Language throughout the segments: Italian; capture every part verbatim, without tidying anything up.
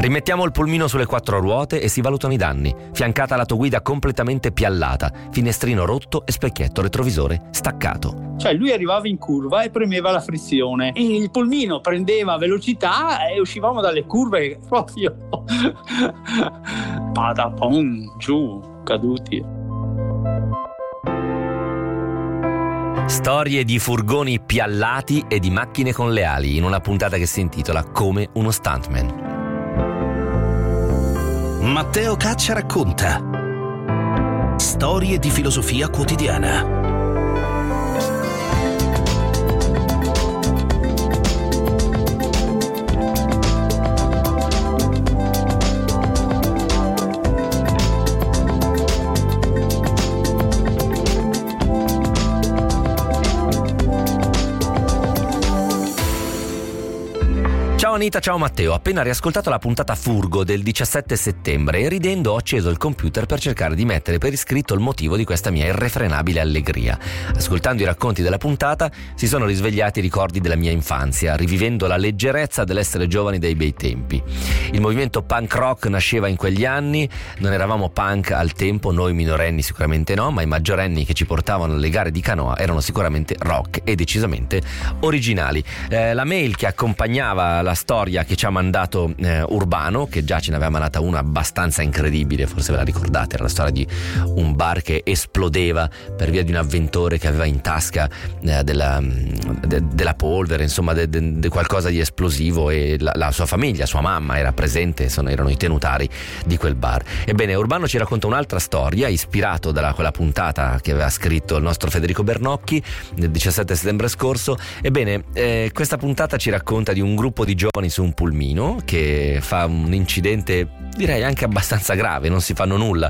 Rimettiamo il pulmino sulle quattro ruote e si valutano i danni. Fiancata l'autoguida completamente piallata, finestrino rotto e specchietto retrovisore staccato. Cioè lui arrivava in curva e premeva la frizione e il pulmino prendeva velocità e uscivamo dalle curve proprio patapom, giù, caduti. Storie di furgoni piallati e di macchine con le ali in una puntata che si intitola Come uno stuntman. Matteo Caccia racconta storie di filosofia quotidiana. Ciao Anita, ciao Matteo. Appena riascoltato la puntata Furgo del diciassette settembre e ridendo ho acceso il computer per cercare di mettere per iscritto il motivo di questa mia irrefrenabile allegria. Ascoltando i racconti della puntata si sono risvegliati i ricordi della mia infanzia, rivivendo la leggerezza dell'essere giovani dei bei tempi. Il movimento punk rock nasceva in quegli anni, non eravamo punk al tempo, noi minorenni sicuramente no, ma i maggiorenni che ci portavano alle gare di canoa erano sicuramente rock e decisamente originali. Eh, la mail che accompagnava la storia che ci ha mandato eh, Urbano, che già ce ne aveva mandata una abbastanza incredibile, forse ve la ricordate, era la storia di un bar che esplodeva per via di un avventore che aveva in tasca eh, della, de, della polvere, insomma de, de, de qualcosa di esplosivo, e la, la sua famiglia, sua mamma era presente, sono, erano i tenutari di quel bar. Ebbene, Urbano ci racconta un'altra storia ispirato da quella puntata che aveva scritto il nostro Federico Bernocchi nel diciassette settembre scorso. Ebbene, eh, questa puntata ci racconta di un gruppo di giovani su un pulmino che fa un incidente direi anche abbastanza grave, non si fanno nulla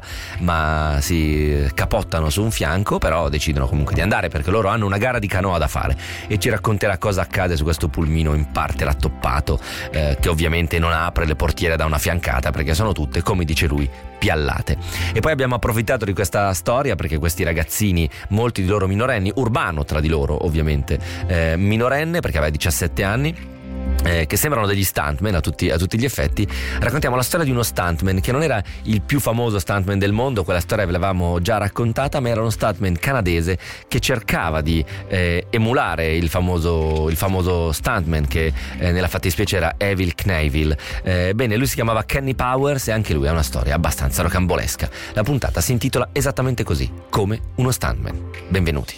ma si capottano su un fianco, però decidono comunque di andare perché loro hanno una gara di canoa da fare, e ci racconterà cosa accade su questo pulmino in parte rattoppato, eh, che ovviamente non apre le portiere da una fiancata perché sono tutte, come dice lui, piallate. E poi abbiamo approfittato di questa storia perché questi ragazzini, molti di loro minorenni, Urbano tra di loro ovviamente eh, minorenne perché aveva diciassette anni, Eh, che sembrano degli stuntman a tutti, a tutti gli effetti. Raccontiamo la storia di uno stuntman che non era il più famoso stuntman del mondo, quella storia ve l'avevamo già raccontata, ma era uno stuntman canadese che cercava di eh, emulare il famoso, il famoso stuntman che eh, nella fattispecie era Evel Knievel. Eh, bene, lui si chiamava Kenny Powers e anche lui ha una storia abbastanza rocambolesca. La puntata si intitola esattamente così, Come uno stuntman. Benvenuti.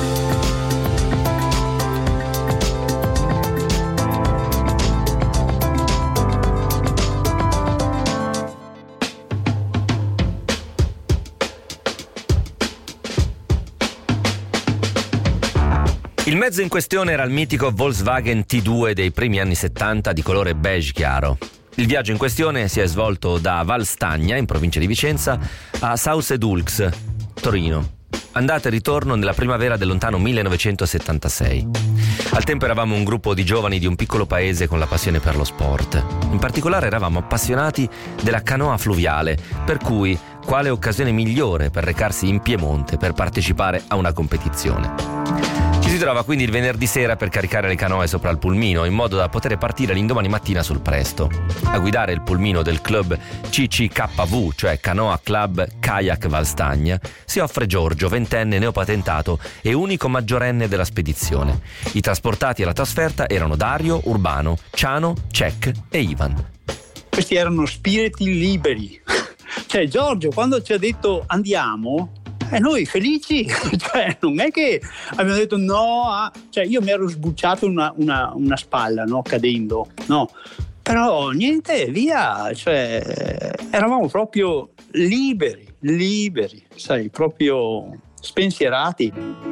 Il mezzo in questione era il mitico Volkswagen T due dei primi anni settanta di colore beige chiaro. Il viaggio in questione si è svolto da Valstagna, in provincia di Vicenza, a Sausedulx, Torino. Andata e ritorno nella primavera del lontano millenovecentosettantasei. Al tempo eravamo un gruppo di giovani di un piccolo paese con la passione per lo sport. In particolare eravamo appassionati della canoa fluviale, per cui quale occasione migliore per recarsi in Piemonte per partecipare a una competizione. Ci si trova quindi il venerdì sera per caricare le canoe sopra il pulmino in modo da poter partire l'indomani mattina sul presto. A guidare il pulmino del club C C K V, cioè Canoa Club Kayak Valstagna, si offre Giorgio, ventenne neopatentato e unico maggiorenne della spedizione. I trasportati alla trasferta erano Dario, Urbano, Ciano, Cech e Ivan. Questi erano spiriti liberi. Cioè Giorgio quando ci ha detto andiamo, e noi felici, cioè non è che abbiamo detto no, ah. Cioè io mi ero sbucciato una, una, una spalla, no, cadendo, no, però niente, via, cioè eravamo proprio liberi, liberi, sai, proprio spensierati.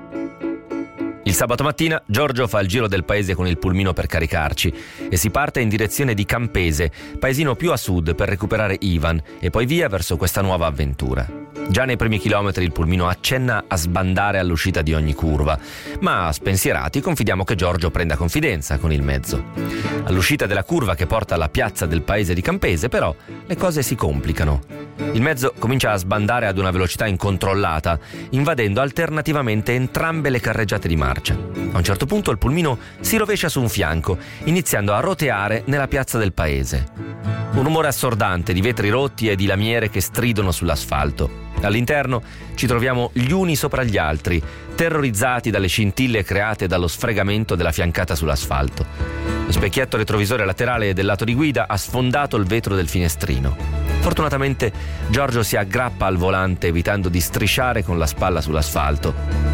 Il sabato mattina Giorgio fa il giro del paese con il pulmino per caricarci e si parte in direzione di Campese, paesino più a sud, per recuperare Ivan e poi via verso questa nuova avventura. Già nei primi chilometri il pulmino accenna a sbandare all'uscita di ogni curva, ma spensierati confidiamo che Giorgio prenda confidenza con il mezzo. All'uscita della curva che porta alla piazza del paese di Campese, però, le cose si complicano. Il mezzo comincia a sbandare ad una velocità incontrollata, invadendo alternativamente entrambe le carreggiate di marcia. A un certo punto il pulmino si rovescia su un fianco, iniziando a roteare nella piazza del paese. Un rumore assordante di vetri rotti e di lamiere che stridono sull'asfalto. All'interno ci troviamo gli uni sopra gli altri, terrorizzati dalle scintille create dallo sfregamento della fiancata sull'asfalto. Lo specchietto retrovisore laterale del lato di guida ha sfondato il vetro del finestrino. Fortunatamente Giorgio si aggrappa al volante evitando di strisciare con la spalla sull'asfalto.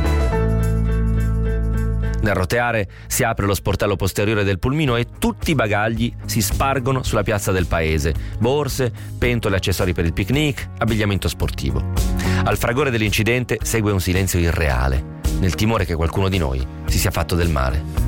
Nel roteare si apre lo sportello posteriore del pulmino e tutti i bagagli si spargono sulla piazza del paese: borse, pentole, accessori per il picnic, abbigliamento sportivo. Al fragore dell'incidente segue un silenzio irreale, nel timore che qualcuno di noi si sia fatto del male.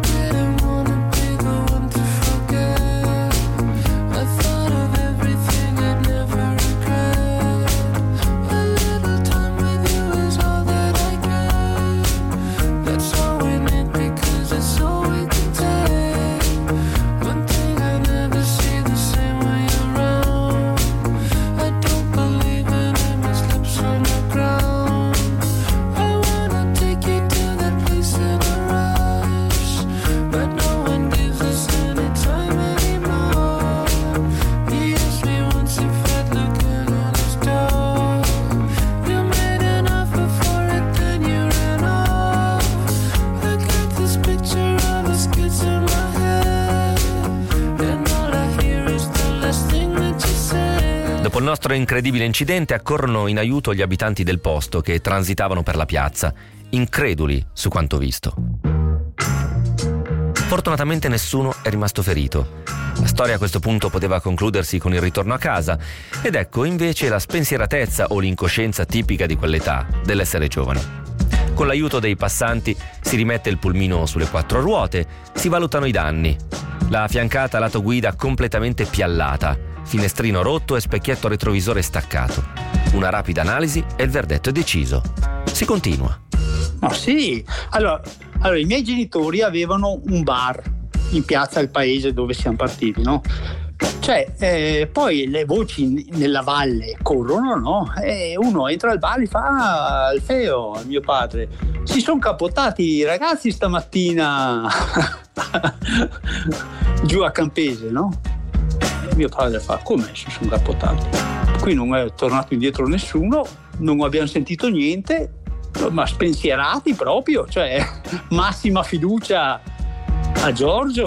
Dopo il nostro incredibile incidente accorrono in aiuto gli abitanti del posto che transitavano per la piazza, increduli su quanto visto. Fortunatamente nessuno è rimasto ferito. La storia a questo punto poteva concludersi con il ritorno a casa, ed ecco invece la spensieratezza o l'incoscienza tipica di quell'età, dell'essere giovani. Con l'aiuto dei passanti si rimette il pulmino sulle quattro ruote, si valutano i danni. La fiancata lato guida completamente piallata, finestrino rotto e specchietto retrovisore staccato. Una rapida analisi e il verdetto è deciso. Si continua. Ma sì, allora, allora i miei genitori avevano un bar in piazza del paese dove siamo partiti, no? Cioè, eh, poi le voci nella valle corrono, no? E uno entra al bar e fa: ah, Alfeo, mio padre, si sono capotati i ragazzi stamattina giù a Campese, no? E mio padre fa: come si sono capotati? Qui non è tornato indietro nessuno, non abbiamo sentito niente, ma spensierati proprio, cioè massima fiducia a Giorgio.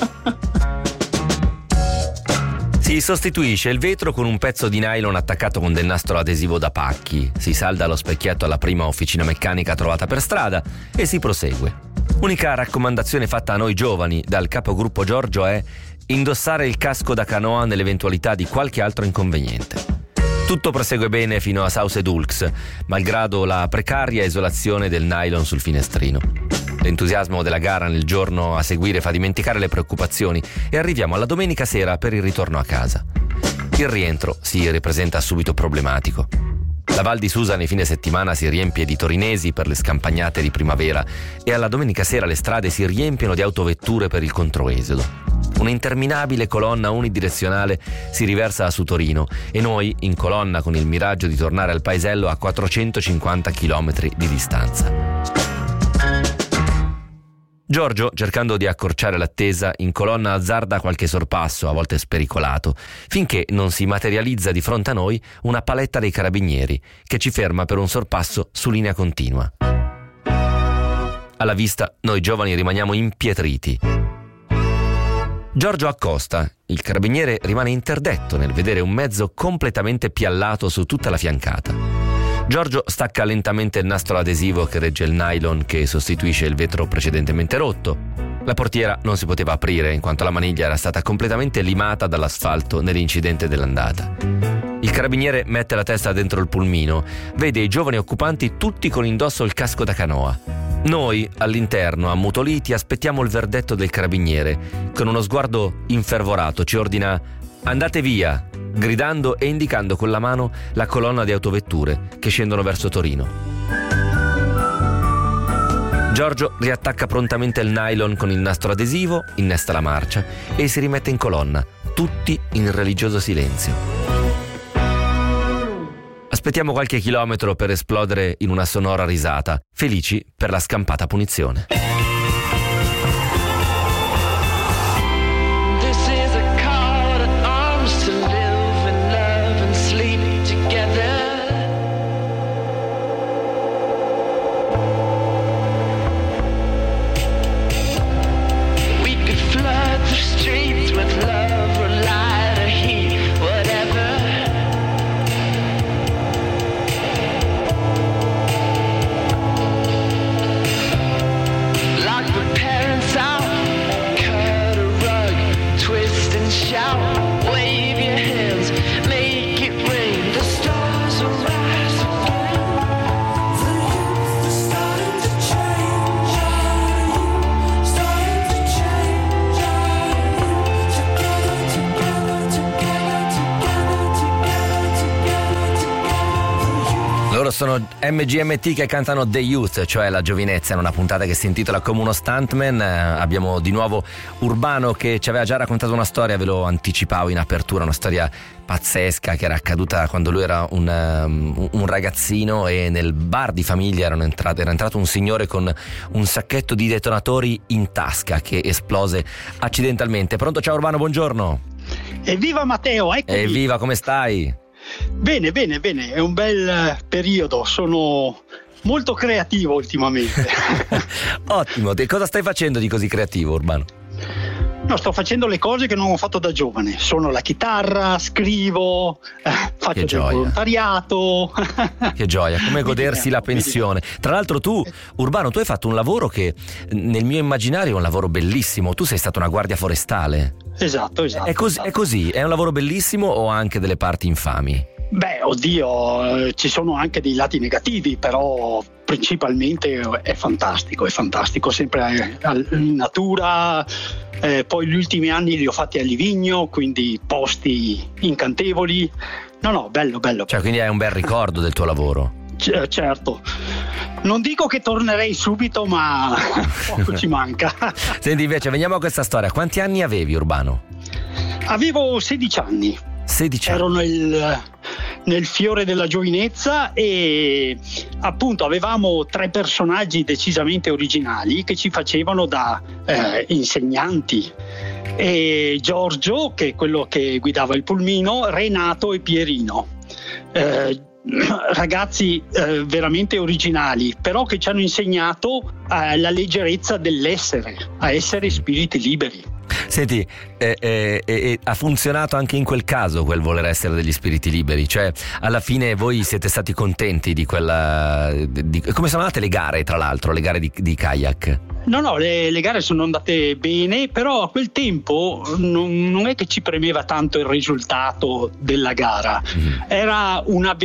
Si sostituisce il vetro con un pezzo di nylon attaccato con del nastro adesivo da pacchi, si salda lo specchietto alla prima officina meccanica trovata per strada e si prosegue. Unica raccomandazione fatta a noi giovani dal capogruppo Giorgio è indossare il casco da canoa nell'eventualità di qualche altro inconveniente. Tutto prosegue bene fino a Sauce Dulx, malgrado la precaria isolazione del nylon sul finestrino. L'entusiasmo della gara nel giorno a seguire fa dimenticare le preoccupazioni e arriviamo alla domenica sera per il ritorno a casa. Il rientro si ripresenta subito problematico. La Val di Susa nei fine settimana si riempie di torinesi per le scampagnate di primavera e alla domenica sera le strade si riempiono di autovetture per il controesodo. Un'interminabile colonna unidirezionale si riversa su Torino e noi in colonna con il miraggio di tornare al paesello a quattrocentocinquanta chilometri di distanza. Giorgio, cercando di accorciare l'attesa, in colonna azzarda qualche sorpasso, a volte spericolato, finché non si materializza di fronte a noi una paletta dei carabinieri, che ci ferma per un sorpasso su linea continua. Alla vista, noi giovani rimaniamo impietriti. Giorgio accosta, il carabiniere rimane interdetto nel vedere un mezzo completamente piallato su tutta la fiancata. Giorgio stacca lentamente il nastro adesivo che regge il nylon che sostituisce il vetro precedentemente rotto. La portiera non si poteva aprire in quanto la maniglia era stata completamente limata dall'asfalto nell'incidente dell'andata. Il carabiniere mette la testa dentro il pulmino, vede i giovani occupanti tutti con indosso il casco da canoa. Noi, all'interno, ammutoliti, aspettiamo il verdetto del carabiniere. Con uno sguardo infervorato ci ordina: andate via, gridando e indicando con la mano la colonna di autovetture che scendono verso Torino. Giorgio riattacca prontamente il nylon con il nastro adesivo, innesta la marcia e si rimette in colonna, tutti in religioso silenzio. Aspettiamo qualche chilometro per esplodere in una sonora risata, felici per la scampata punizione. This is a call to arms sono M G M T che cantano The Youth, cioè la giovinezza, in una puntata che si intitola Come uno stuntman. Eh, abbiamo di nuovo Urbano che ci aveva già raccontato una storia, ve lo anticipavo in apertura, una storia pazzesca che era accaduta quando lui era un, um, un ragazzino e nel bar di famiglia erano entrate, era entrato un signore con un sacchetto di detonatori in tasca che esplose accidentalmente. Pronto, ciao Urbano, buongiorno. Evviva Matteo, eccomi. Evviva, come stai? Bene, bene, bene, è un bel periodo, sono molto creativo ultimamente. Ottimo, te cosa stai facendo di così creativo, Urbano? No, sto facendo le cose che non ho fatto da giovane, suono la chitarra, scrivo, eh, faccio del volontariato. Che gioia, come godersi la pensione. Tra l'altro tu, Urbano, tu hai fatto un lavoro che nel mio immaginario è un lavoro bellissimo, tu sei stato una guardia forestale. Esatto, esatto. È così, esatto. È così, è un lavoro bellissimo o ha anche delle parti infami? Beh, oddio, eh, ci sono anche dei lati negativi, però principalmente è fantastico, è fantastico, sempre in natura, eh, poi gli ultimi anni li ho fatti a Livigno, quindi posti incantevoli. No, no, bello, bello. Cioè, quindi hai un bel ricordo del tuo lavoro? C- certo. Non dico che tornerei subito, ma poco ci manca. Senti, invece, veniamo a questa storia. Quanti anni avevi, Urbano? Avevo sedici anni. sedici anni. Ero nel, nel fiore della giovinezza e appunto avevamo tre personaggi decisamente originali che ci facevano da eh, insegnanti. E Giorgio, che è quello che guidava il pulmino, Renato e Pierino. Eh, ragazzi eh, veramente originali, però che ci hanno insegnato eh, la leggerezza dell'essere, a essere spiriti liberi. Senti, eh, eh, eh, ha funzionato anche in quel caso quel voler essere degli spiriti liberi? Cioè, alla fine voi siete stati contenti di quella... Di, di, come sono andate le gare, tra l'altro, le gare di, di kayak? No, no, le, le gare sono andate bene, però a quel tempo non, non è che ci premeva tanto il risultato della gara. Mm. Era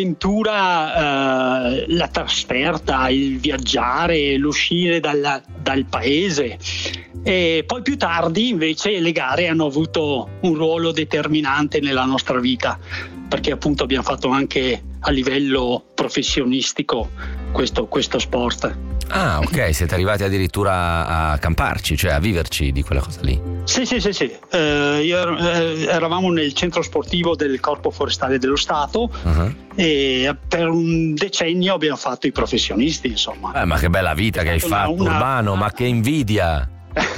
un'avventura, eh, la trasferta, il viaggiare, l'uscire dalla, dal paese. E poi più tardi invece le gare hanno avuto un ruolo determinante nella nostra vita, perché appunto abbiamo fatto anche a livello professionistico questo, questo sport. Ah, ok, siete arrivati addirittura a camparci, cioè a viverci di quella cosa lì. Sì, sì, sì, sì. Eh, io, eh, eravamo nel centro sportivo del Corpo Forestale dello Stato. Uh-huh. E per un decennio abbiamo fatto i professionisti, insomma. Eh, ma che bella vita che hai fatto, una... Urbano, ma che invidia!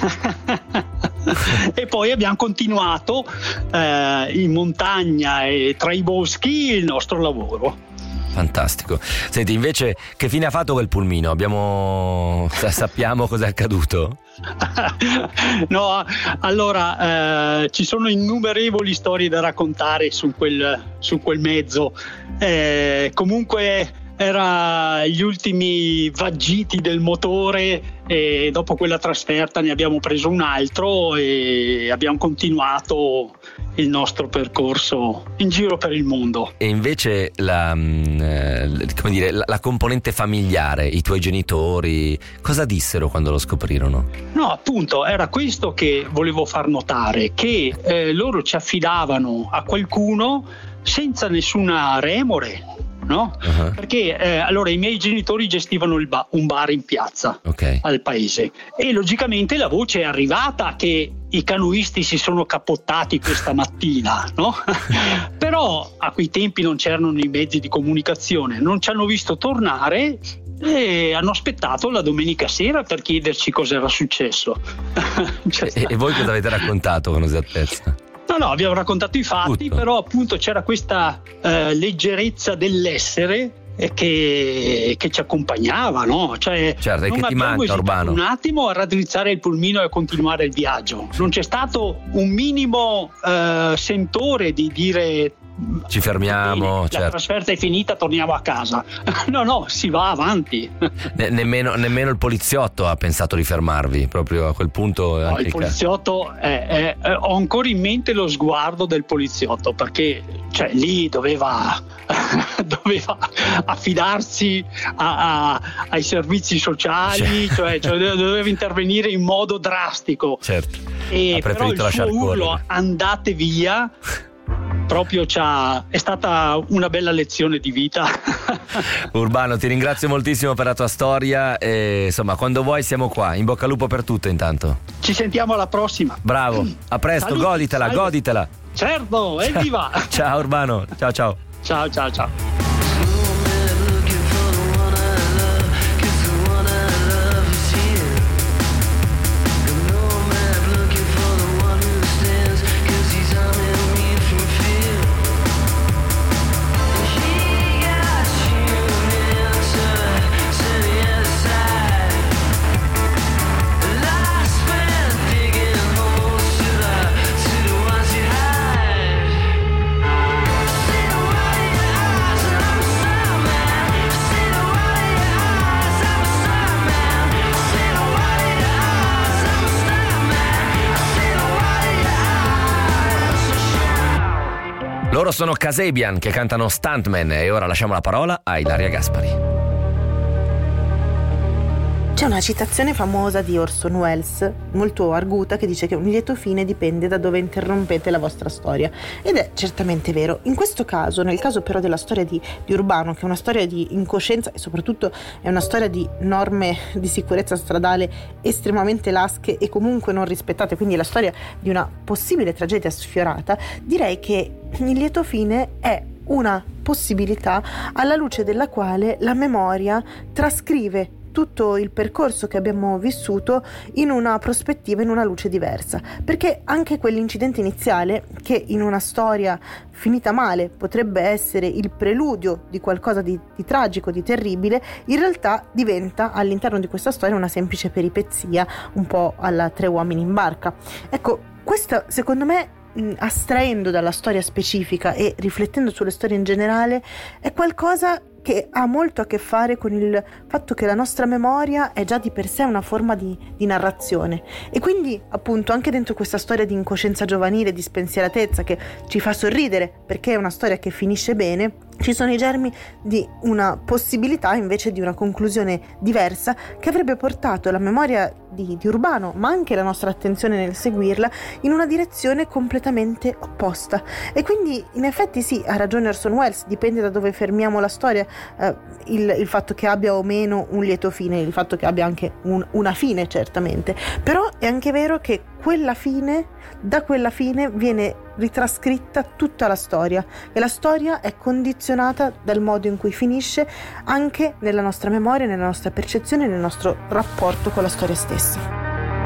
E poi abbiamo continuato eh, in montagna e tra i boschi il nostro lavoro. Fantastico. Senti, invece, che fine ha fatto quel pulmino? Abbiamo sappiamo cosa è accaduto? No, allora eh, ci sono innumerevoli storie da raccontare su quel, su quel mezzo. Eh, comunque era gli ultimi vaggiti del motore e dopo quella trasferta ne abbiamo preso un altro e abbiamo continuato il nostro percorso in giro per il mondo. E invece la, come dire, la, la componente familiare, i tuoi genitori, cosa dissero quando lo scoprirono? No, appunto, era questo che volevo far notare, che eh, loro ci affidavano a qualcuno senza nessuna remore. No? Uh-huh. Perché eh, allora i miei genitori gestivano il ba- un bar in piazza, okay, al paese, e logicamente la voce è arrivata che i canoisti si sono cappottati questa mattina, no? Però a quei tempi non c'erano i mezzi di comunicazione, non ci hanno visto tornare e hanno aspettato la domenica sera per chiederci cosa era successo. Cioè, e, e voi cosa avete raccontato con esattezza? No, no, abbiamo raccontato i fatti, Tutto. Però appunto c'era questa eh, leggerezza dell'essere eh, che, che ci accompagnava, no? Cioè, certo, e che ti manca, Urbano? Un attimo a raddrizzare il pulmino e a continuare il viaggio. Non c'è stato un minimo eh, sentore di dire ci fermiamo, bene, certo. La trasferta è finita, torniamo a casa. No, no, si va avanti. Ne- nemmeno, nemmeno il poliziotto ha pensato di fermarvi, proprio a quel punto. No, anche il poliziotto è, è, è, ho ancora in mente lo sguardo del poliziotto, perché cioè lì doveva doveva affidarsi a, a, ai servizi sociali, cioè, cioè doveva intervenire in modo drastico. Certo. E ha preferito però il suo urlo correre. andate via proprio c'ha, è stata una bella lezione di vita. Urbano, ti ringrazio moltissimo per la tua storia e insomma, quando vuoi siamo qua. In bocca al lupo per tutto intanto. Ci sentiamo alla prossima. Bravo, a presto. Saluti, goditela, saluti. goditela. Certo, evviva. Ciao Urbano, ciao ciao. Ciao ciao ciao. Loro sono Kasabian che cantano Stuntman e ora lasciamo la parola a Ilaria Gaspari. C'è una citazione famosa di Orson Welles, molto arguta, che dice che un lieto fine dipende da dove interrompete la vostra storia. Ed è certamente vero. In questo caso, nel caso però della storia di, di Urbano, che è una storia di incoscienza e soprattutto è una storia di norme di sicurezza stradale estremamente lasche e comunque non rispettate, quindi è la storia di una possibile tragedia sfiorata, direi che il lieto fine è una possibilità alla luce della quale la memoria trascrive tutto il percorso che abbiamo vissuto in una prospettiva, in una luce diversa, perché anche quell'incidente iniziale, che in una storia finita male potrebbe essere il preludio di qualcosa di, di tragico, di terribile, in realtà diventa all'interno di questa storia una semplice peripezia, un po' alla Tre uomini in barca. Ecco, questa secondo me, astraendo dalla storia specifica e riflettendo sulle storie in generale, è qualcosa che ha molto a che fare con il fatto che la nostra memoria è già di per sé una forma di, di narrazione, e quindi appunto anche dentro questa storia di incoscienza giovanile, di spensieratezza che ci fa sorridere perché è una storia che finisce bene, ci sono i germi di una possibilità invece di una conclusione diversa che avrebbe portato la memoria di, di Urbano, ma anche la nostra attenzione nel seguirla, in una direzione completamente opposta. E quindi in effetti sì, ha ragione Orson Welles, dipende da dove fermiamo la storia, eh, il, il fatto che abbia o meno un lieto fine, il fatto che abbia anche un, una fine certamente, però è anche vero che quella fine, da quella fine viene ritrascritta tutta la storia, e la storia è condizionata dal modo in cui finisce anche nella nostra memoria, nella nostra percezione, nel nostro rapporto con la storia stessa.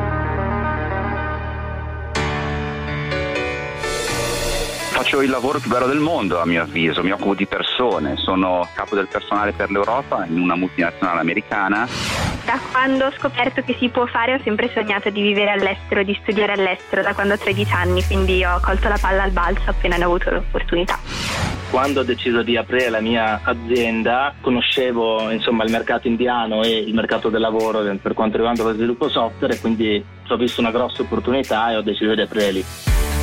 Faccio il lavoro più bello del mondo, a mio avviso, mi occupo di persone, sono capo del personale per l'Europa in una multinazionale americana. Da quando ho scoperto che si può fare ho sempre sognato di vivere all'estero, di studiare all'estero, da quando ho tredici anni, quindi ho colto la palla al balzo appena ne ho avuto l'opportunità. Quando ho deciso di aprire la mia azienda conoscevo insomma il mercato indiano e il mercato del lavoro per quanto riguarda lo sviluppo software, e quindi ho visto una grossa opportunità e ho deciso di aprire lì.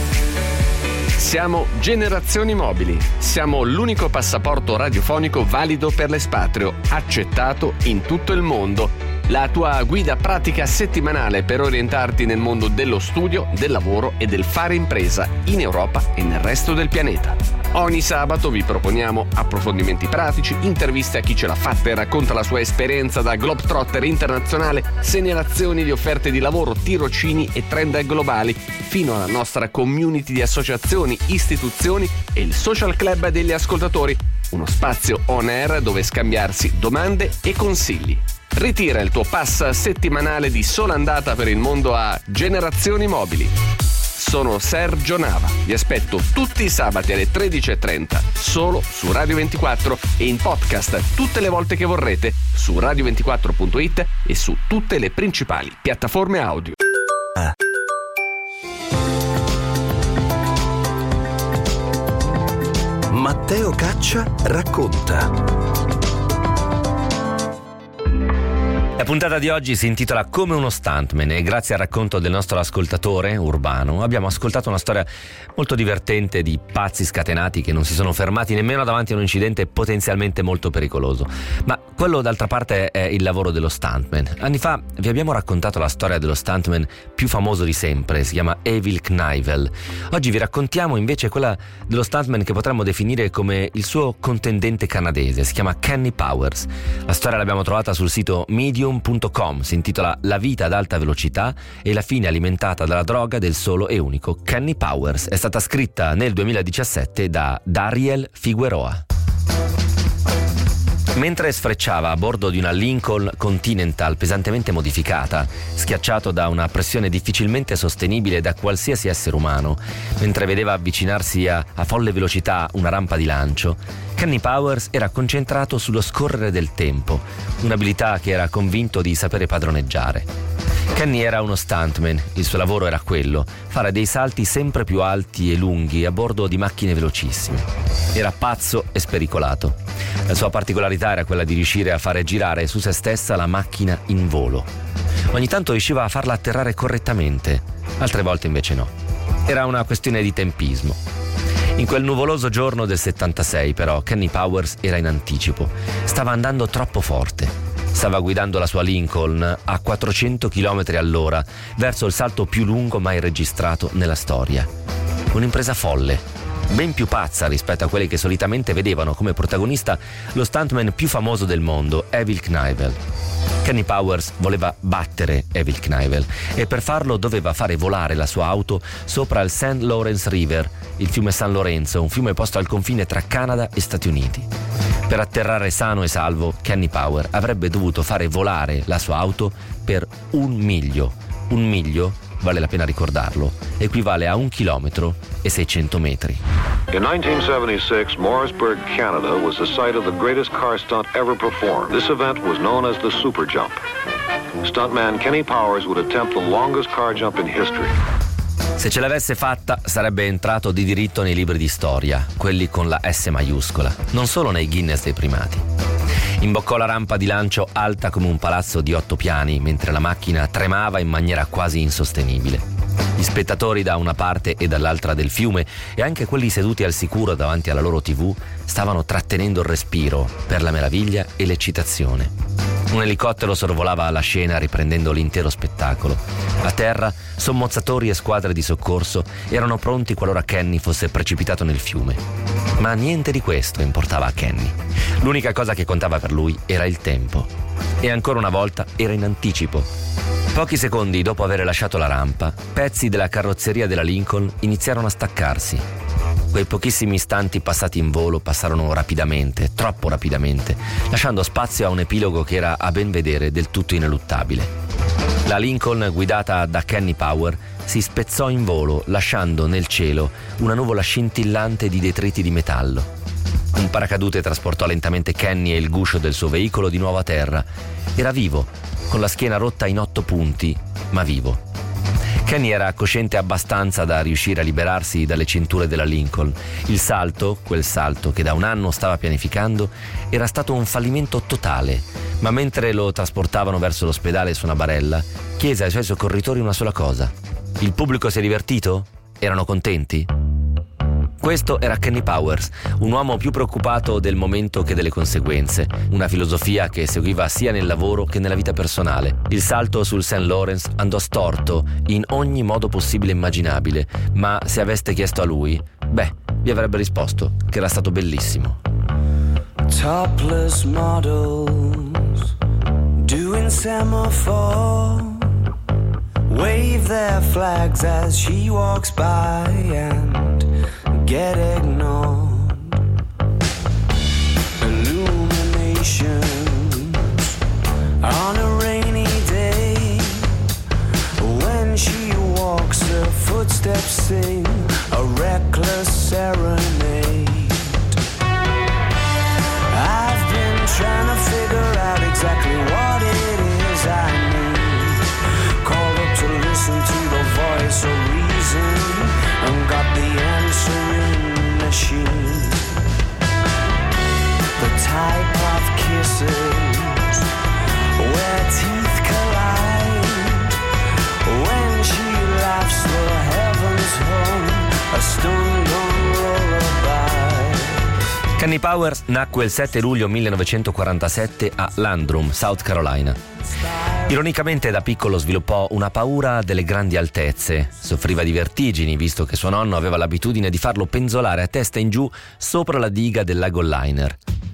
Siamo Generazioni Mobili. Siamo l'unico passaporto radiofonico valido per l'espatrio, accettato in tutto il mondo. La tua guida pratica settimanale per orientarti nel mondo dello studio, del lavoro e del fare impresa in Europa e nel resto del pianeta. Ogni sabato vi proponiamo approfondimenti pratici, interviste a chi ce l'ha fatta e racconta la sua esperienza da globetrotter internazionale, segnalazioni di offerte di lavoro, tirocini e trend globali, fino alla nostra community di associazioni, istituzioni e il social club degli ascoltatori, uno spazio on air dove scambiarsi domande e consigli. Ritira il tuo pass settimanale di sola andata per il mondo a Generazioni Mobili. Sono Sergio Nava, vi aspetto tutti i sabati alle tredici e trenta solo su Radio ventiquattro e in podcast tutte le volte che vorrete su radio ventiquattro punto it e su tutte le principali piattaforme audio. Matteo Caccia racconta. La puntata di oggi si intitola Come uno stuntman e grazie al racconto del nostro ascoltatore Urbano abbiamo ascoltato una storia molto divertente di pazzi scatenati che non si sono fermati nemmeno davanti a un incidente potenzialmente molto pericoloso. Ma quello d'altra parte è il lavoro dello stuntman. Anni fa vi abbiamo raccontato la storia dello stuntman più famoso di sempre, si chiama Evel Knievel. Oggi vi raccontiamo invece quella dello stuntman che potremmo definire come il suo contendente canadese, si chiama Kenny Powers. La storia l'abbiamo trovata sul sito medium punto com, si intitola La vita ad alta velocità e la fine alimentata dalla droga del solo e unico Kenny Powers. È stata scritta nel duemiladiciassette da Dariel Figueroa. Mentre sfrecciava a bordo di una Lincoln Continental pesantemente modificata, schiacciato da una pressione difficilmente sostenibile da qualsiasi essere umano, mentre vedeva avvicinarsi a, a folle velocità una rampa di lancio, Kenny Powers era concentrato sullo scorrere del tempo, un'abilità che era convinto di sapere padroneggiare. Kenny era uno stuntman, il suo lavoro era quello, fare dei salti sempre più alti e lunghi a bordo di macchine velocissime. Era pazzo e spericolato. La sua particolarità era quella di riuscire a fare girare su se stessa la macchina in volo. Ogni tanto riusciva a farla atterrare correttamente, altre volte invece no. Era una questione di tempismo. In quel nuvoloso giorno del settantasei, però, Kenny Powers era in anticipo. Stava andando troppo forte. Stava guidando la sua Lincoln a quattrocento chilometri all'ora verso il salto più lungo mai registrato nella storia. Un'impresa folle, ben più pazza rispetto a quelli che solitamente vedevano come protagonista lo stuntman più famoso del mondo, Evel Knievel. Kenny Powers voleva battere Evel Knievel e per farlo doveva fare volare la sua auto sopra il Saint Lawrence River, il fiume San Lorenzo, un fiume posto al confine tra Canada e Stati Uniti. Per atterrare sano e salvo, Kenny Powers avrebbe dovuto fare volare la sua auto per un miglio. Un miglio, vale la pena ricordarlo, equivale a un chilometro e seicento metri. In nineteen seventy-six, Morrisburg, Canada was the site of the greatest car stunt ever performed. This event was known as the Super Jump. Stuntman Kenny Powers would attempt the longest car jump in history. Se ce l'avesse fatta, sarebbe entrato di diritto nei libri di storia, quelli con la S maiuscola, non solo nei Guinness dei primati. Imboccò la rampa di lancio alta come un palazzo di otto piani, mentre la macchina tremava in maniera quasi insostenibile. Gli spettatori da una parte e dall'altra del fiume e anche quelli seduti al sicuro davanti alla loro tivù stavano trattenendo il respiro per la meraviglia e l'eccitazione. Un elicottero sorvolava la scena riprendendo l'intero spettacolo. A terra, sommozzatori e squadre di soccorso erano pronti qualora Kenny fosse precipitato nel fiume. Ma niente di questo importava a Kenny. L'unica cosa che contava per lui era il tempo. E ancora una volta era in anticipo. Pochi secondi dopo aver lasciato la rampa, pezzi della carrozzeria della Lincoln iniziarono a staccarsi. Quei pochissimi istanti passati in volo passarono rapidamente, troppo rapidamente, lasciando spazio a un epilogo che era a ben vedere del tutto ineluttabile. La Lincoln, guidata da Kenny Powers, si spezzò in volo, lasciando nel cielo una nuvola scintillante di detriti di metallo. Un paracadute trasportò lentamente Kenny e il guscio del suo veicolo di nuovo a terra. Era vivo, con la schiena rotta in otto punti, ma vivo. Kenny era cosciente abbastanza da riuscire a liberarsi dalle cinture della Lincoln. Il salto, quel salto che da un anno stava pianificando, era stato un fallimento totale, ma mentre lo trasportavano verso l'ospedale su una barella, chiese ai suoi soccorritori una sola cosa. Il pubblico si è divertito? Erano contenti? Questo era Kenny Powers, un uomo più preoccupato del momento che delle conseguenze, una filosofia che seguiva sia nel lavoro che nella vita personale. Il salto sul Saint Lawrence andò storto in ogni modo possibile e immaginabile, ma se aveste chiesto a lui, beh, vi avrebbe risposto che era stato bellissimo. Topless models doing semaphore, wave their flags as she walks by and get ignored. Illuminations on a rainy day, when she walks her footsteps sing a reckless serenade. I've been trying to figure out exactly what it is I need, called up to listen to the voice of reason, and got the answering machine. The type of kisses where tears Kenny Powers nacque il sette luglio millenovecentoquarantasette a Landrum, South Carolina. Ironicamente da piccolo sviluppò una paura delle grandi altezze, soffriva di vertigini visto che suo nonno aveva l'abitudine di farlo penzolare a testa in giù sopra la diga del lago Liner.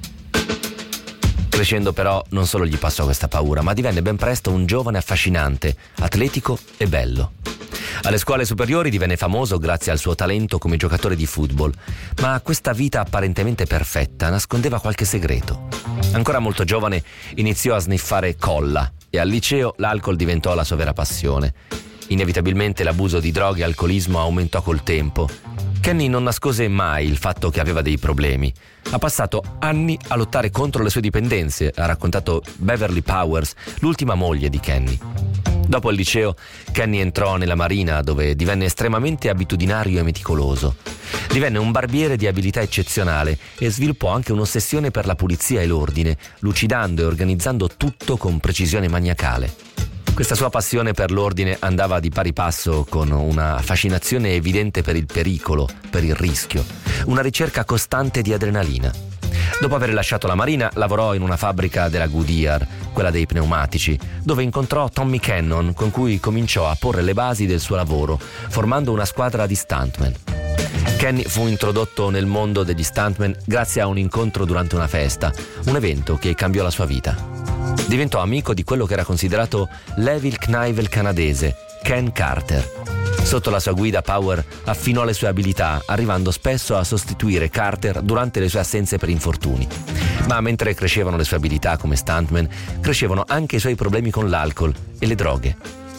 Crescendo però non solo gli passò questa paura, ma divenne ben presto un giovane affascinante, atletico e bello. Alle scuole superiori divenne famoso grazie al suo talento come giocatore di football, ma questa vita apparentemente perfetta nascondeva qualche segreto. Ancora molto giovane iniziò a sniffare colla e al liceo l'alcol diventò la sua vera passione. Inevitabilmente l'abuso di droghe e alcolismo aumentò col tempo. Kenny non nascose mai il fatto che aveva dei problemi. Ha passato anni a lottare contro le sue dipendenze, ha raccontato Beverly Powers, l'ultima moglie di Kenny. Dopo il liceo, Kenny entrò nella marina dove divenne estremamente abitudinario e meticoloso. Divenne un barbiere di abilità eccezionale e sviluppò anche un'ossessione per la pulizia e l'ordine, lucidando e organizzando tutto con precisione maniacale. Questa sua passione per l'ordine andava di pari passo con una fascinazione evidente per il pericolo, per il rischio, una ricerca costante di adrenalina. Dopo aver lasciato la marina, lavorò in una fabbrica della Goodyear, quella dei pneumatici, dove incontrò Tommy Cannon, con cui cominciò a porre le basi del suo lavoro, formando una squadra di stuntman. Kenny fu introdotto nel mondo degli stuntman grazie a un incontro durante una festa, un evento che cambiò la sua vita. Diventò amico di quello che era considerato l'Evil Knievel canadese, Ken Carter. Sotto la sua guida Power affinò le sue abilità, arrivando spesso a sostituire Carter durante le sue assenze per infortuni. Ma mentre crescevano le sue abilità come stuntman, crescevano anche i suoi problemi con l'alcol e le droghe.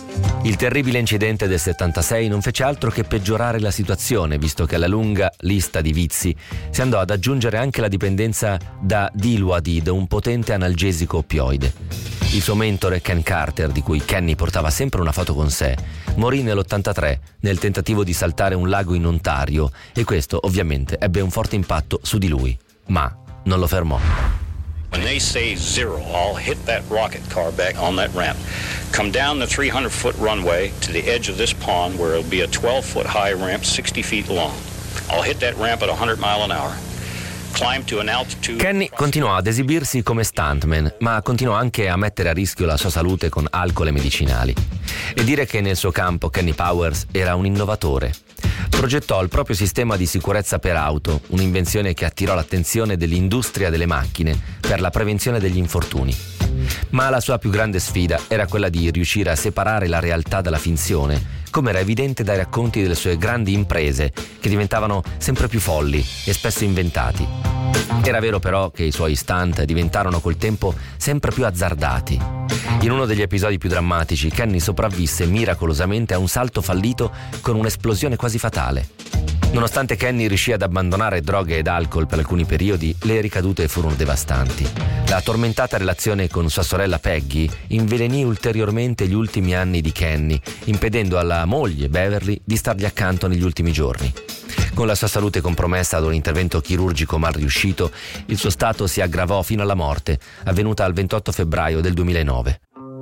Il terribile incidente del settantasei non fece altro che peggiorare la situazione, visto che alla lunga lista di vizi si andò ad aggiungere anche la dipendenza da Diluadid, un potente analgesico oppioide. Il suo mentore, Ken Carter, di cui Kenny portava sempre una foto con sé, morì nell'ottantatré nel tentativo di saltare un lago in Ontario e questo ovviamente ebbe un forte impatto su di lui, ma non lo fermò. When they say zero, I'll hit that rocket car back on that ramp, come down the three hundred foot runway to the edge of this pond where it'll be a twelve foot high ramp, sixty feet long. I'll hit that ramp at one hundred mile an hour. Kenny continuò ad esibirsi come stuntman, ma continuò anche a mettere a rischio la sua salute con alcol e medicinali. E dire che nel suo campo Kenny Powers era un innovatore. Progettò il proprio sistema di sicurezza per auto, un'invenzione che attirò l'attenzione dell'industria delle macchine per la prevenzione degli infortuni. Ma la sua più grande sfida era quella di riuscire a separare la realtà dalla finzione, come era evidente dai racconti delle sue grandi imprese, che diventavano sempre più folli e spesso inventati. Era vero però che i suoi stunt diventarono col tempo sempre più azzardati. In uno degli episodi più drammatici, Kenny sopravvisse miracolosamente a un salto fallito con un'esplosione quasi fatale. Nonostante Kenny riuscì ad abbandonare droghe ed alcol per alcuni periodi, le ricadute furono devastanti. La tormentata relazione con sua sorella Peggy invelenì ulteriormente gli ultimi anni di Kenny, impedendo alla moglie Beverly di stargli accanto negli ultimi giorni. Con la sua salute compromessa da un intervento chirurgico mal riuscito, il suo stato si aggravò fino alla morte, avvenuta il ventotto febbraio del duemilanove.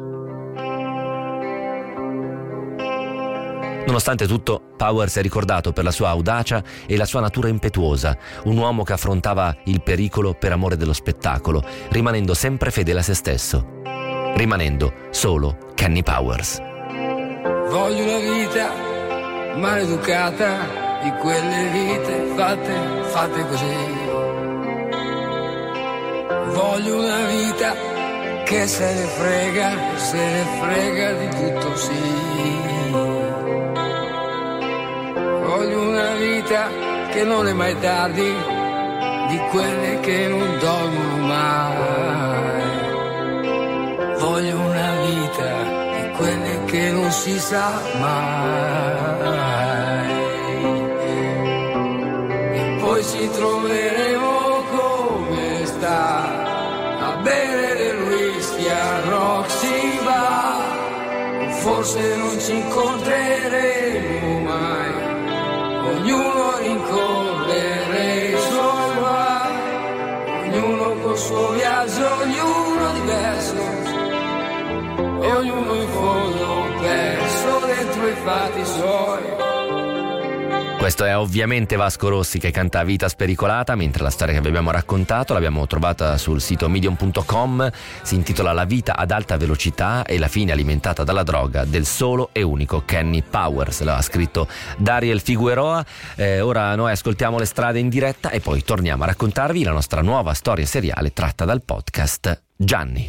Nonostante tutto, Powers è ricordato per la sua audacia e la sua natura impetuosa, un uomo che affrontava il pericolo per amore dello spettacolo, rimanendo sempre fedele a se stesso. Rimanendo solo Kenny Powers. Voglio una vita maleducata di quelle vite fatte, fatte così. Voglio una vita che se ne frega, se ne frega di tutto, sì. Voglio una vita che non è mai tardi, di quelle che non dormono mai. Voglio una vita di quelle che non si sa mai. E poi ci troveremo come sta, a bere del whisky a Roxy Bar. Forse non ci incontreremo mai, ognuno rincorrere i suoi guai, ognuno col suo viaggio, ognuno diverso, e ognuno in fondo perso dentro i fatti suoi. Questo è ovviamente Vasco Rossi che canta Vita spericolata, mentre la storia che vi abbiamo raccontato l'abbiamo trovata sul sito medium punto com, si intitola La vita ad alta velocità e la fine alimentata dalla droga del solo e unico Kenny Powers. L'ha scritto Dariel Figueroa. Eh, ora noi ascoltiamo Le strade in diretta e poi torniamo a raccontarvi la nostra nuova storia seriale tratta dal podcast Gianni.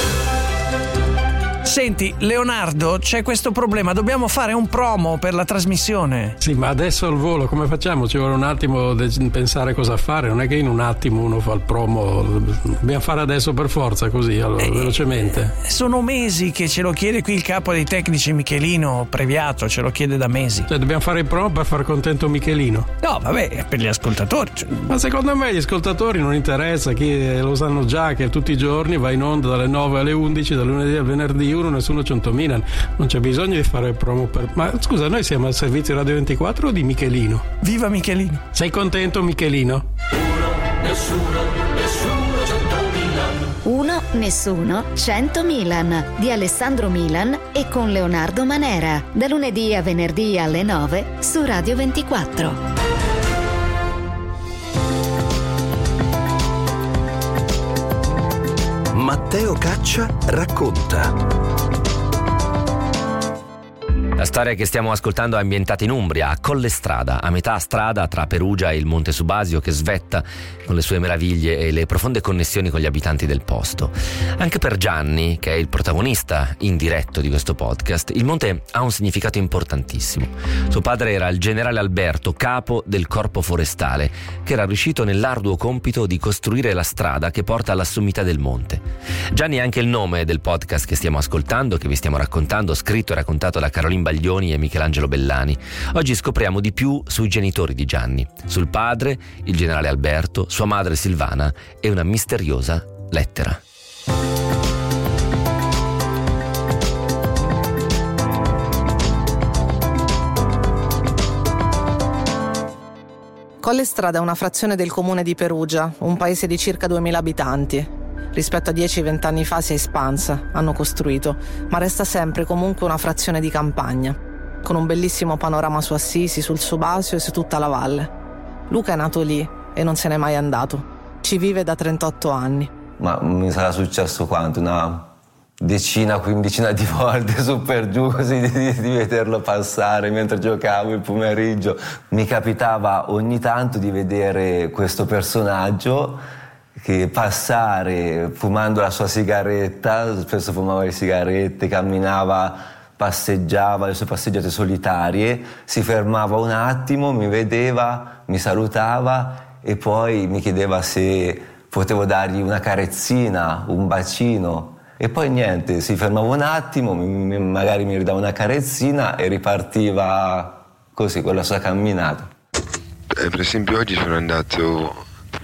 Senti, Leonardo, c'è questo problema, dobbiamo fare un promo per la trasmissione. Sì, ma adesso al volo come facciamo? Ci vuole un attimo di pensare cosa fare, non è che in un attimo uno fa il promo, dobbiamo fare adesso per forza così, allora, eh, velocemente. Sono mesi che ce lo chiede qui il capo dei tecnici Michelino Previato, ce lo chiede da mesi. Cioè dobbiamo fare il promo per far contento Michelino? No, vabbè, per gli ascoltatori. Cioè. Ma secondo me gli ascoltatori non interessa, chi lo sanno già che tutti i giorni va in onda dalle nove alle undici, dal lunedì al venerdì, uno nessuno cento Milan, non c'è bisogno di fare il promo per... Ma scusa, noi siamo al servizio Radio ventiquattro o di Michelino? Viva Michelino! Sei contento Michelino? Uno, nessuno, nessuno, cento Milan. Uno, nessuno, cento Milan di Alessandro Milan e con Leonardo Manera, da lunedì a venerdì alle nove su Radio ventiquattro. Matteo Caccia racconta. La storia che stiamo ascoltando è ambientata in Umbria, a Collestrada, a metà strada tra Perugia e il Monte Subasio, che svetta con le sue meraviglie e le profonde connessioni con gli abitanti del posto. Anche per Gianni, che è il protagonista indiretto di questo podcast, il monte ha un significato importantissimo. Suo padre era il generale Alberto, capo del corpo forestale, che era riuscito nell'arduo compito di costruire la strada che porta alla sommità del monte. Gianni è anche il nome del podcast che stiamo ascoltando, che vi stiamo raccontando, scritto e raccontato da Caroline Baglioni e Michelangelo Bellani. Oggi scopriamo di più sui genitori di Gianni, sul padre, il generale Alberto, sua madre Silvana e una misteriosa lettera. Collestrada è una frazione del comune di Perugia, un paese di circa duemila abitanti. Rispetto a dieci venti anni fa si è espansa, hanno costruito, ma resta sempre comunque una frazione di campagna, con un bellissimo panorama su Assisi, sul Subasio e su tutta la valle. Luca è nato lì e non se n'è mai andato. Ci vive da trentotto anni. Ma mi sarà successo quanto? Una decina, quindicina di volte su per giù, così di, di vederlo passare mentre giocavo il pomeriggio. Mi capitava ogni tanto di vedere questo personaggio che passare fumando la sua sigaretta, spesso fumava le sigarette, camminava, passeggiava, le sue passeggiate solitarie, si fermava un attimo, mi vedeva, mi salutava e poi mi chiedeva se potevo dargli una carezzina, un bacino. E poi niente, si fermava un attimo, mi, magari mi ridava una carezzina e ripartiva così con la sua camminata. Eh, per esempio oggi sono andato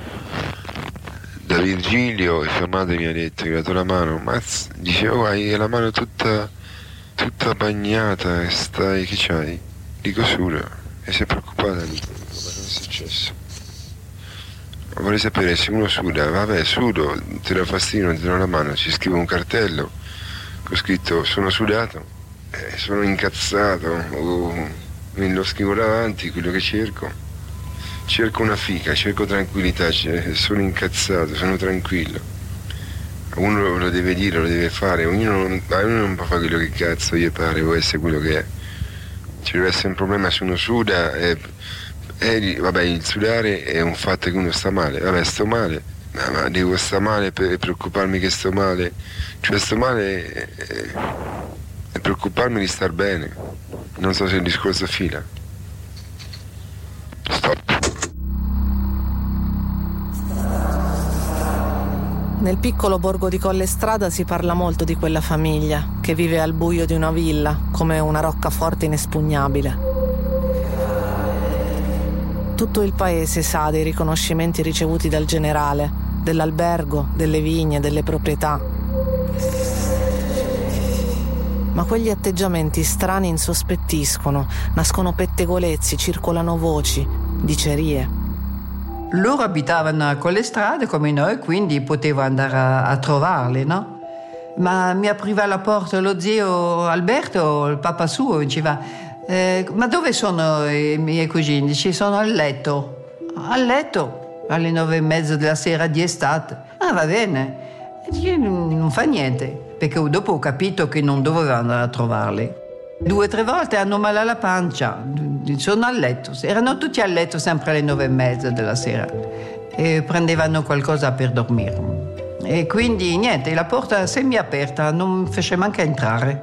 da Virgilio e fermato mi ha detto, mi ha dato la mano, ma dicevo, hai la mano tutta, tutta bagnata e stai, che c'hai? Dico solo, e sei preoccupata lì, ma cosa è successo? Ma vorrei sapere se uno suda, vabbè sudo, ti dà fastidio, non ti do la mano, ci scrivo un cartello, ho scritto sono sudato, eh, sono incazzato, o me lo scrivo davanti, quello che cerco. Cerco una fica, cerco tranquillità, sono incazzato, sono tranquillo. Uno lo deve dire, lo deve fare, ognuno, ognuno non può fare quello che cazzo gli pare, può essere quello che è. Ci deve essere un problema se uno suda, e, e, vabbè il sudare è un fatto che uno sta male, vabbè sto male, ma, ma devo stare male per preoccuparmi che sto male, cioè sto male è, è preoccuparmi di star bene, non so se il discorso fila. Stop. Nel piccolo borgo di Collestrada si parla molto di quella famiglia che vive al buio di una villa come una roccaforte inespugnabile. Tutto il paese sa dei riconoscimenti ricevuti dal generale, dell'albergo, delle vigne, delle proprietà. Ma quegli atteggiamenti strani insospettiscono, nascono pettegolezzi, circolano voci, dicerie. Loro abitavano a Collestrada come noi, quindi potevo andare a, a trovarli, no? Ma mi apriva la porta lo zio Alberto, il papà suo, diceva Eh, ma dove sono i miei cugini? Ci sono al letto. A letto alle nove e mezza della sera di estate. Ah, va bene. Io non fa niente, perché dopo ho capito che non dovevo andare a trovarli. Due o tre volte hanno male alla pancia, sono a letto. Erano tutti a letto sempre alle nove e mezza della sera e prendevano qualcosa per dormire. E quindi niente, la porta semi-aperta, non mi fece manco entrare.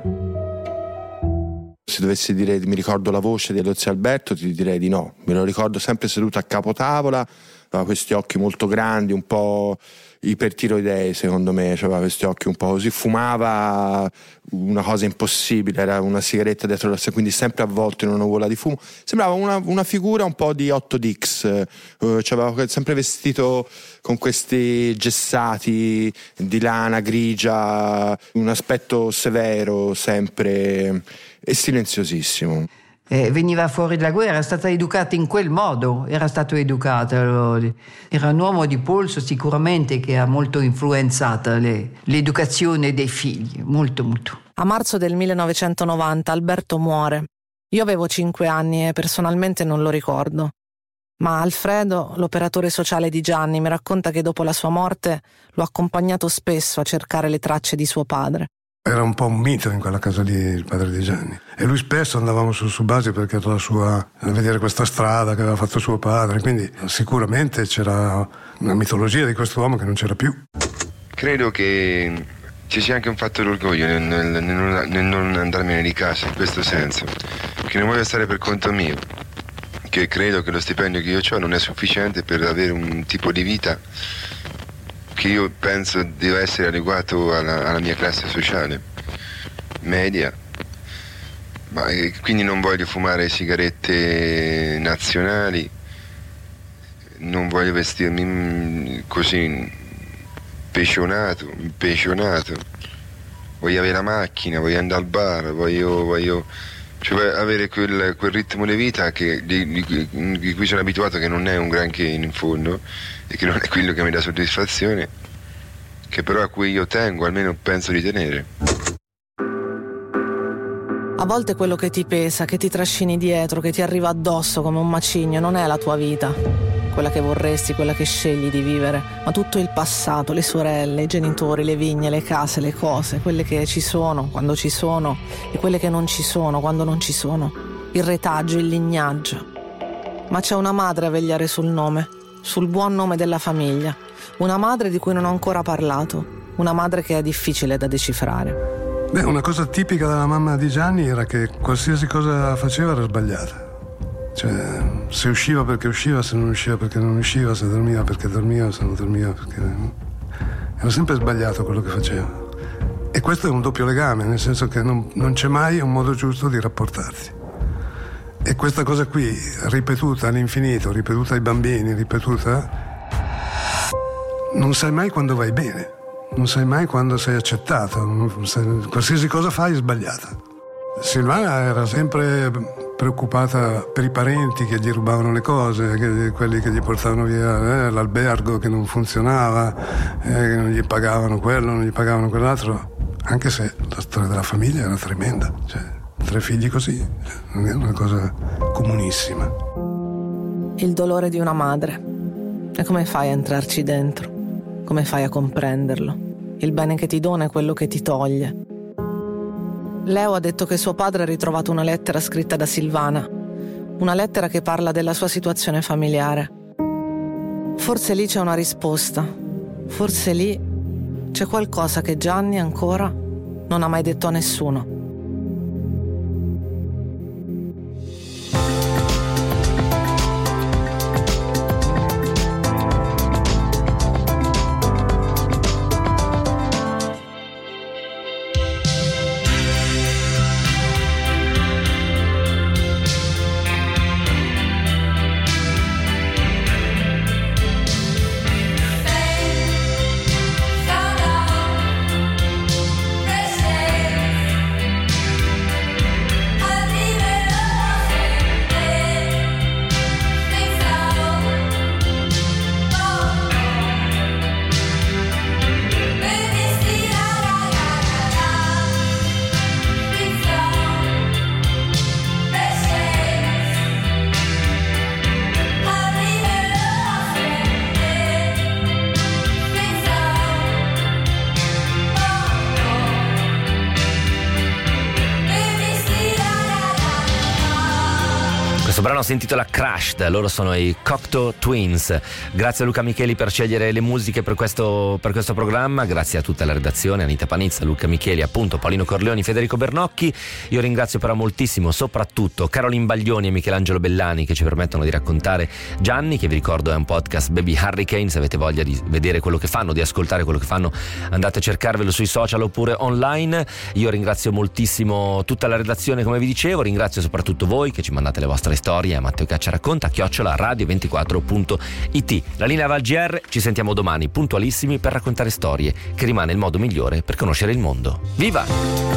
Se dovessi dire mi ricordo la voce dello zio Alberto, ti direi di no. Me lo ricordo sempre seduto a capotavola, aveva questi occhi molto grandi, un po' ipertiroidei secondo me, aveva questi occhi un po' così, fumava una cosa impossibile, era una sigaretta dietro la quindi sempre avvolto in una nuvola di fumo, sembrava una, una figura un po' di Otto Dix, eh, aveva sempre vestito con questi gessati di lana grigia, un aspetto severo sempre e silenziosissimo. Eh, veniva fuori dalla guerra, era stata educata in quel modo, era stato educato. Era un uomo di polso sicuramente che ha molto influenzato le, l'educazione dei figli, molto molto. A marzo del millenovecentonovanta Alberto muore. Io avevo cinque anni e personalmente non lo ricordo. Ma Alfredo, l'operatore sociale di Gianni, mi racconta che dopo la sua morte l'ho accompagnato spesso a cercare le tracce di suo padre. Era un po' un mito in quella casa lì, il padre di Gianni. E lui spesso andavamo su, su base perché era la sua, a vedere questa strada che aveva fatto suo padre. Quindi sicuramente c'era una mitologia di quest'uomo che non c'era più. Credo che ci sia anche un fatto d'orgoglio nel, nel, nel, nel non andarmene di casa, in questo senso. Che non voglio stare per conto mio. Che credo che lo stipendio che io ho non è sufficiente per avere un tipo di vita che io penso deve essere adeguato alla, alla mia classe sociale media, ma quindi non voglio fumare sigarette nazionali, non voglio vestirmi così pescionato, impescionato, voglio avere la macchina, voglio andare al bar, voglio, voglio cioè avere quel, quel ritmo di vita che, di, di, di cui sono abituato, che non è un granché in fondo e che non è quello che mi dà soddisfazione, che però a cui io tengo, almeno penso di tenere. A volte quello che ti pesa, che ti trascini dietro, che ti arriva addosso come un macigno, non è la tua vita, quella che vorresti, quella che scegli di vivere, ma tutto il passato, le sorelle, i genitori, le vigne, le case, le cose, quelle che ci sono quando ci sono e quelle che non ci sono quando non ci sono, il retaggio, il lignaggio. Ma c'è una madre a vegliare sul nome, sul buon nome della famiglia, una madre di cui non ho ancora parlato, una madre che è difficile da decifrare. Beh, una cosa tipica della mamma di Gianni era che qualsiasi cosa faceva era sbagliata. Cioè, se usciva perché usciva, se non usciva perché non usciva, se dormiva perché dormiva, se non dormiva perché... Era sempre sbagliato quello che faceva. E questo è un doppio legame, nel senso che non, non c'è mai un modo giusto di rapportarsi. E questa cosa qui, ripetuta all'infinito, ripetuta ai bambini, ripetuta, non sai mai quando vai bene. Non sai mai quando sei accettato, qualsiasi cosa fai è sbagliata. Silvana era sempre preoccupata per i parenti che gli rubavano le cose, che, quelli che gli portavano via eh, l'albergo che non funzionava, eh, che non gli pagavano quello, non gli pagavano quell'altro, anche se la storia della famiglia era tremenda, cioè, tre figli così, non è una cosa comunissima. Il dolore di una madre. E come fai a entrarci dentro? Come fai a comprenderlo? Il bene che ti dona è quello che ti toglie. Leo ha detto che suo padre ha ritrovato una lettera scritta da Silvana, una lettera che parla della sua situazione familiare. Forse lì c'è una risposta, forse lì c'è qualcosa che Gianni ancora non ha mai detto a nessuno. Found out, they say Questo brano si intitola Crushed, loro sono i Cocteau Twins. Grazie a Luca Micheli per scegliere le musiche per questo, per questo programma, grazie a tutta la redazione, Anita Panizza, Luca Micheli, appunto Paolino Corleoni, Federico Bernocchi. Io ringrazio però moltissimo soprattutto Caroline Baglioni e Michelangelo Bellani che ci permettono di raccontare Gianni, che vi ricordo è un podcast Baby Hurricane. Se avete voglia di vedere quello che fanno, di ascoltare quello che fanno, andate a cercarvelo sui social oppure online. Io ringrazio moltissimo tutta la redazione, come vi dicevo, ringrazio soprattutto voi che ci mandate le vostre storie a Matteo Caccia racconta chiocciola radio ventiquattro punto it. La linea va al G R, ci sentiamo domani puntualissimi per raccontare storie, che rimane il modo migliore per conoscere il mondo. Viva!